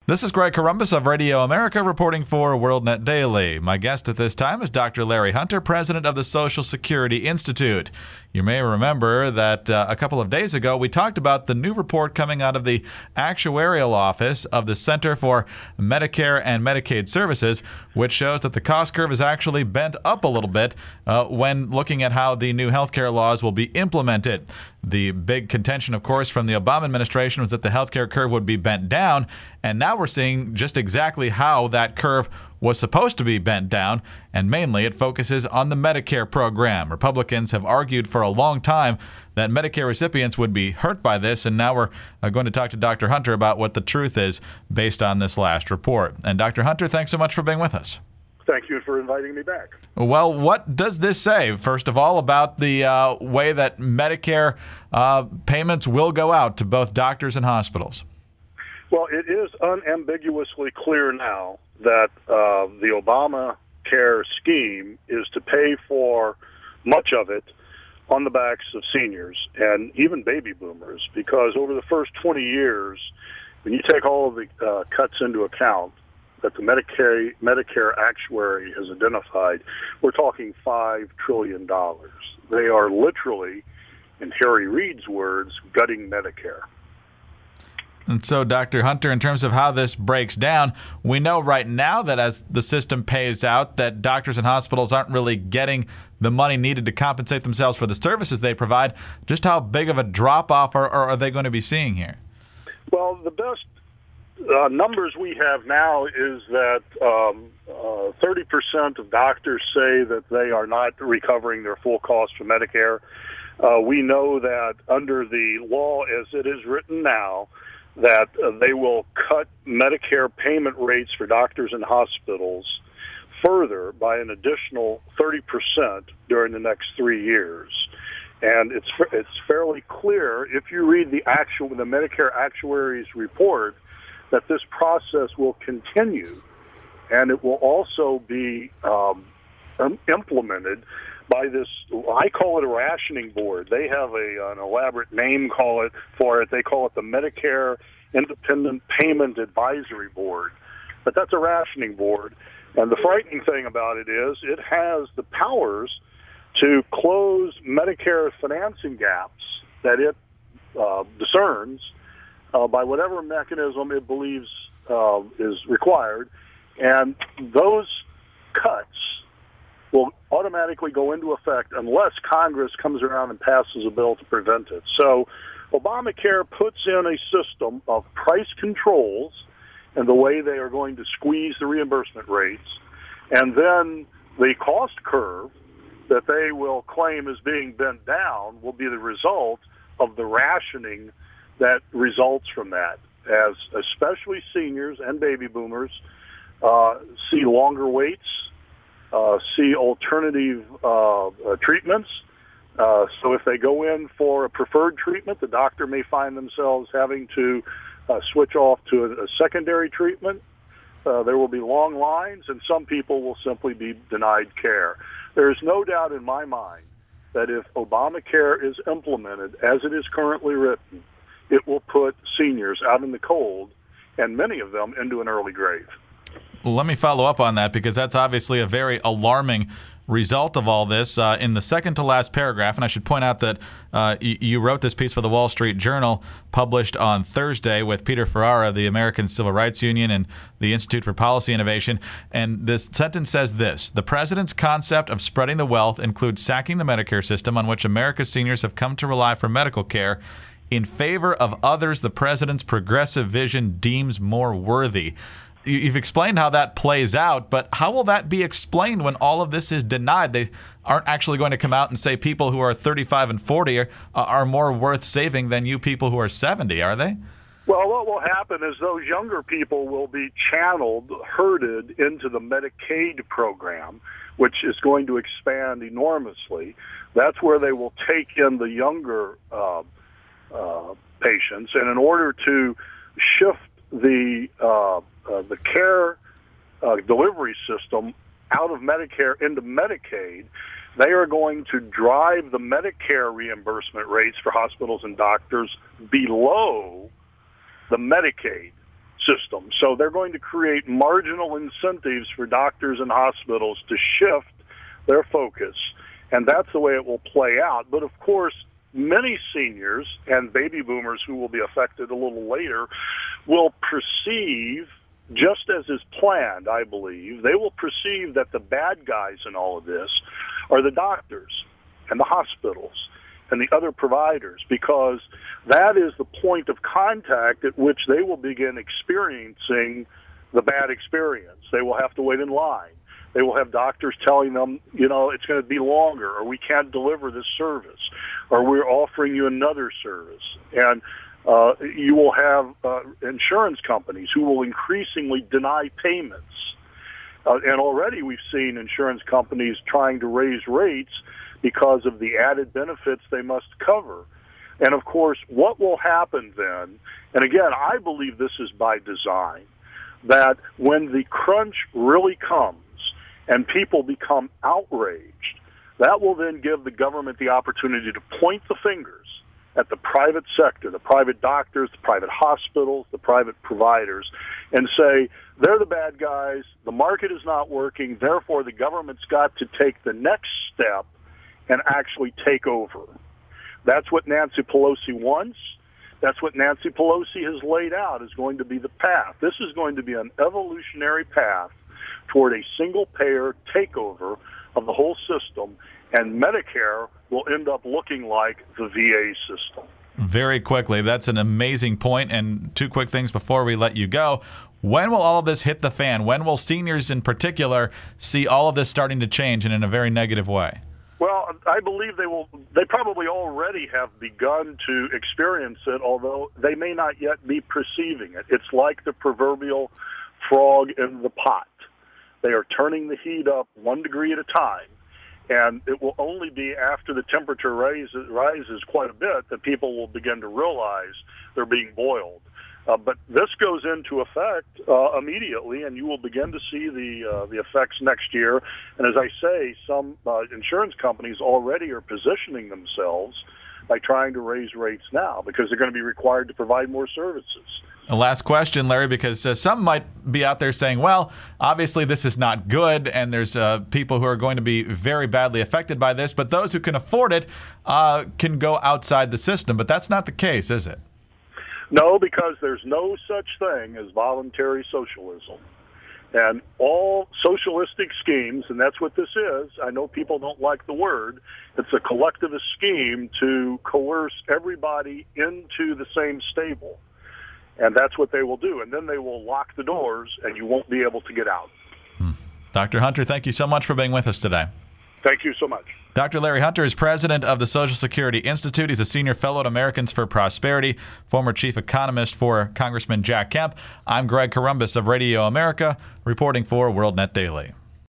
This is Greg Corombos of Radio America reporting for WorldNet Daily. My guest at this time is Dr. Larry Hunter, president of the Social Security Institute. You may remember that a couple of days ago we talked about the new report coming out of the Actuarial Office of the Center for Medicare and Medicaid Services, which shows that the cost curve is actually bent up a little bit when looking at how the new healthcare laws will be implemented. The big contention, of course, from the Obama administration was that the healthcare curve would be bent down, and now we're seeing just exactly how that curve was supposed to be bent down, and mainly it focuses on the Medicare program. Republicans have argued for a long time that Medicare recipients would be hurt by this, and now we're going to talk to Dr. Hunter about what the truth is based on this last report. And Dr. Hunter, thanks so much for being with us. Thank you for inviting me back. Well, what does this say, first of all, about the way that Medicare payments will go out to both doctors and hospitals? Well, it is unambiguously clear now that the Obamacare scheme is to pay for much of it on the backs of seniors and even baby boomers, because over the first 20 years, when you take all of the cuts into account that the Medicare actuary has identified, we're talking $5 trillion. They are literally, in Harry Reid's words, gutting Medicare. And so, Dr. Hunter, in terms of how this breaks down, we know right now that as the system pays out, that doctors and hospitals aren't really getting the money needed to compensate themselves for the services they provide. Just how big of a drop-off are they going to be seeing here? Well, the best numbers we have now is that 30% of doctors say that they are not recovering their full cost from Medicare. We know that under the law as it is written now, that they will cut Medicare payment rates for doctors and hospitals further by an additional 30% during the next 3 years. And it's fairly clear, if you read the Medicare actuary's report, that this process will continue, and it will also be implemented by this, I call it a rationing board. They have an elaborate name for it. They call it the Medicare Independent Payment Advisory Board. But that's a rationing board. And the frightening thing about it is it has the powers to close Medicare financing gaps that it discerns by whatever mechanism it believes is required. And those cuts will automatically go into effect unless Congress comes around and passes a bill to prevent it. So Obamacare puts in a system of price controls and the way they are going to squeeze the reimbursement rates, and then the cost curve that they will claim is being bent down will be the result of the rationing that results from that, as especially seniors and baby boomers see longer waits, see alternative treatments. So if they go in for a preferred treatment, the doctor may find themselves having to switch off to a secondary treatment. There will be long lines, and some people will simply be denied care. There is no doubt in my mind that if Obamacare is implemented as it is currently written, it will put seniors out in the cold, and many of them into an early grave. Well, let me follow up on that, because that's obviously a very alarming result of all this. In the second to last paragraph, and I should point out that you wrote this piece for the Wall Street Journal, published on Thursday with Peter Ferrara of the American Civil Rights Union and the Institute for Policy Innovation, and this sentence says this: the president's concept of spreading the wealth includes sacking the Medicare system on which America's seniors have come to rely for medical care in favor of others the president's progressive vision deems more worthy. You've explained how that plays out, but how will that be explained when all of this is denied? They aren't actually going to come out and say people who are 35 and 40 are more worth saving than you people who are 70, are they? Well, what will happen is those younger people will be herded into the Medicaid program, which is going to expand enormously. That's where they will take in the younger patients, and in order to shift the care delivery system out of Medicare into Medicaid, they are going to drive the Medicare reimbursement rates for hospitals and doctors below the Medicaid. system. So they're going to create marginal incentives for doctors and hospitals to shift their focus, and that's the way it will play out. But of course, many seniors and baby boomers who will be affected a little later will perceive, just as is planned, I believe, they will perceive that the bad guys in all of this are the doctors and the hospitals and the other providers, because that is the point of contact at which they will begin experiencing the bad experience. They will have to wait in line. They will have doctors telling them, it's going to be longer, or we can't deliver this service, or we're offering you another service. And you will have insurance companies who will increasingly deny payments. And already we've seen insurance companies trying to raise rates because of the added benefits they must cover. And of course, what will happen then, and again, I believe this is by design, that when the crunch really comes and people become outraged, that will then give the government the opportunity to point the fingers at the private sector, the private doctors, the private hospitals, the private providers, and say, they're the bad guys, the market is not working, therefore the government's got to take the next step and actually take over. That's what Nancy Pelosi wants. That's what Nancy Pelosi has laid out is going to be the path. This is going to be an evolutionary path toward a single-payer takeover of the whole system, and Medicare will end up looking like the VA system. Very quickly, that's an amazing point. And two quick things before we let you go. When will all of this hit the fan? When will seniors in particular see all of this starting to change and in a very negative way? Well, I believe they will. They probably already have begun to experience it, although they may not yet be perceiving it. It's like the proverbial frog in the pot. They are turning the heat up 1 degree at a time, and it will only be after the temperature rises quite a bit that people will begin to realize they're being boiled. But this goes into effect immediately, and you will begin to see the effects next year. And as I say, some insurance companies already are positioning themselves by trying to raise rates now because they're going to be required to provide more services. A last question, Larry, because some might be out there saying, well, obviously this is not good, and there's people who are going to be very badly affected by this, but those who can afford it can go outside the system. But that's not the case, is it? No, because there's no such thing as voluntary socialism. And all socialistic schemes, and that's what this is, I know people don't like the word, it's a collectivist scheme to coerce everybody into the same stable. And that's what they will do. And then they will lock the doors, and you won't be able to get out. Dr. Hunter, thank you so much for being with us today. Thank you so much. Dr. Larry Hunter is president of the Social Security Institute. He's a senior fellow at Americans for Prosperity, former chief economist for Congressman Jack Kemp. I'm Greg Corombos of Radio America, reporting for WorldNet Daily.